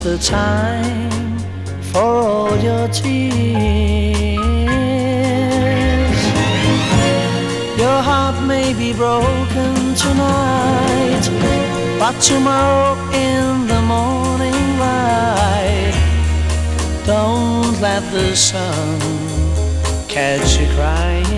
the time for all your tears. Your heart may be broken tonight, but tomorrow in the morning light, don't let the sun catch you crying.